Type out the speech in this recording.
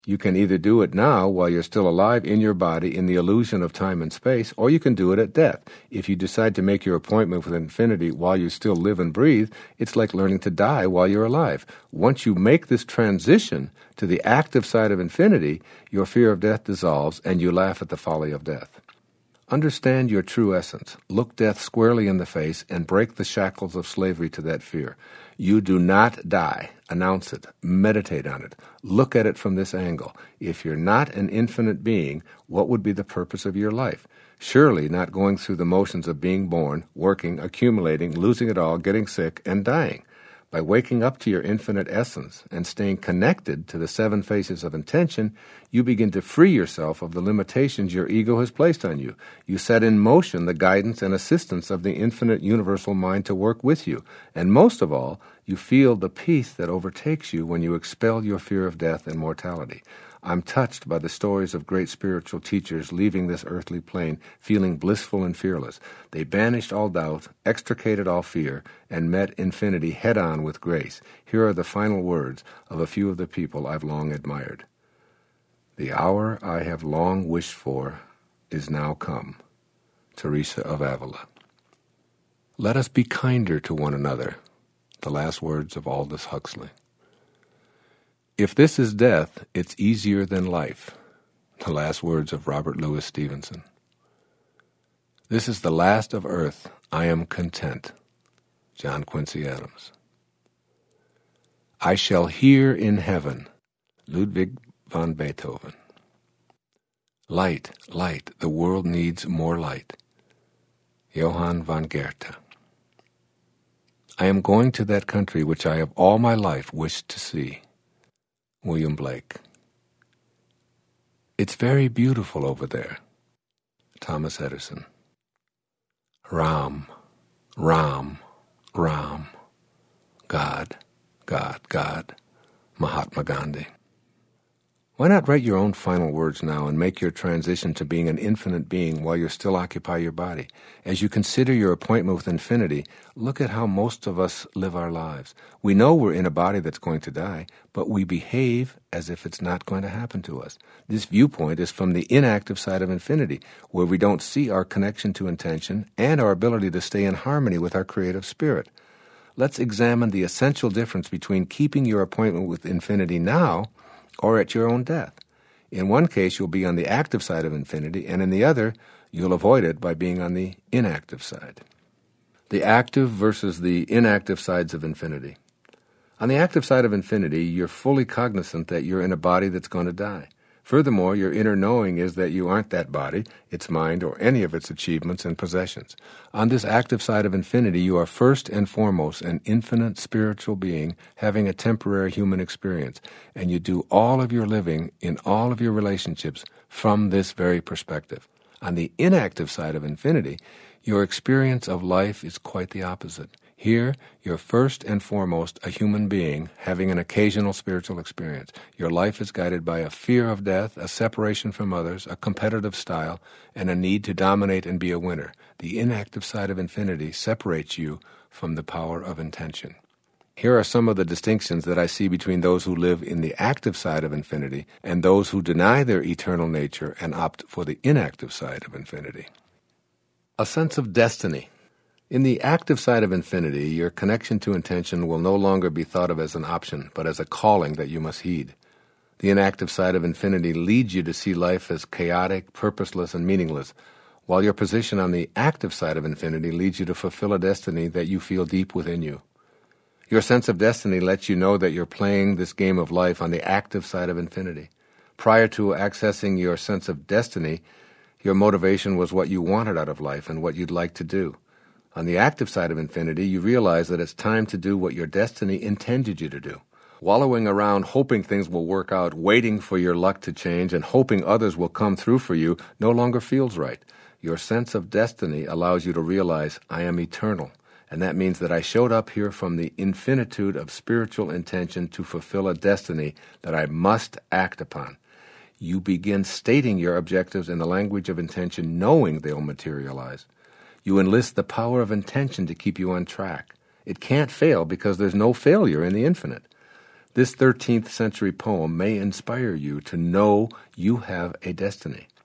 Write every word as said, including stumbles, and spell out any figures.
You can either do it now while you're still alive in your body in the illusion of time and space, or you can do it at death. If you decide to make your appointment with infinity while you still live and breathe, it's like learning to die while you're alive. Once you make this transition to the active side of infinity, your fear of death dissolves and you laugh at the folly of death. Understand your true essence. Look death squarely in the face and break the shackles of slavery to that fear. You do not die. Announce it. Meditate on it. Look at it from this angle. If you're not an infinite being, what would be the purpose of your life? Surely not going through the motions of being born, working, accumulating, losing it all, getting sick, and dying. By waking up to your infinite essence and staying connected to the seven faces of intention, you begin to free yourself of the limitations your ego has placed on you. You set in motion the guidance and assistance of the infinite universal mind to work with you. And most of all, you feel the peace that overtakes you when you expel your fear of death and mortality. I'm touched by the stories of great spiritual teachers leaving this earthly plane feeling blissful and fearless. They banished all doubt, extricated all fear, and met infinity head-on with grace. Here are the final words of a few of the people I've long admired. The hour I have long wished for is now come. Teresa of Avila. Let us be kinder to one another. The last words of Aldous Huxley. If this is death, it's easier than life. The last words of Robert Louis Stevenson. This is the last of earth. I am content. John Quincy Adams. I shall hear in heaven. Ludwig van Beethoven. Light, light. The world needs more light. Johann von Goethe. I am going to that country which I have all my life wished to see. William Blake. It's very beautiful over there. Thomas Edison. Ram, Ram, Ram. God, God, God. Mahatma Gandhi. Why not write your own final words now and make your transition to being an infinite being while you still occupy your body? As you consider your appointment with infinity, look at how most of us live our lives. We know we're in a body that's going to die, but we behave as if it's not going to happen to us. This viewpoint is from the inactive side of infinity, where we don't see our connection to intention and our ability to stay in harmony with our creative spirit. Let's examine the essential difference between keeping your appointment with infinity now or at your own death. In one case, you'll be on the active side of infinity, and in the other, you'll avoid it by being on the inactive side. The active versus the inactive sides of infinity. On the active side of infinity, you're fully cognizant that you're in a body that's going to die. Furthermore, your inner knowing is that you aren't that body, its mind, or any of its achievements and possessions. On this active side of infinity, you are first and foremost an infinite spiritual being having a temporary human experience, and you do all of your living in all of your relationships from this very perspective. On the inactive side of infinity, your experience of life is quite the opposite. Here, you're first and foremost a human being having an occasional spiritual experience. Your life is guided by a fear of death, a separation from others, a competitive style, and a need to dominate and be a winner. The inactive side of infinity separates you from the power of intention. Here are some of the distinctions that I see between those who live in the active side of infinity and those who deny their eternal nature and opt for the inactive side of infinity. A sense of destiny. In the active side of infinity, your connection to intention will no longer be thought of as an option, but as a calling that you must heed. The inactive side of infinity leads you to see life as chaotic, purposeless, and meaningless, while your position on the active side of infinity leads you to fulfill a destiny that you feel deep within you. Your sense of destiny lets you know that you're playing this game of life on the active side of infinity. Prior to accessing your sense of destiny, your motivation was what you wanted out of life and what you'd like to do. On the active side of infinity, you realize that it's time to do what your destiny intended you to do. Wallowing around hoping things will work out, waiting for your luck to change, and hoping others will come through for you no longer feels right. Your sense of destiny allows you to realize, I am eternal, and that means that I showed up here from the infinitude of spiritual intention to fulfill a destiny that I must act upon. You begin stating your objectives in the language of intention, knowing they'll materialize. You enlist the power of intention to keep you on track. It can't fail because there's no failure in the infinite. This thirteenth century poem may inspire you to know you have a destiny.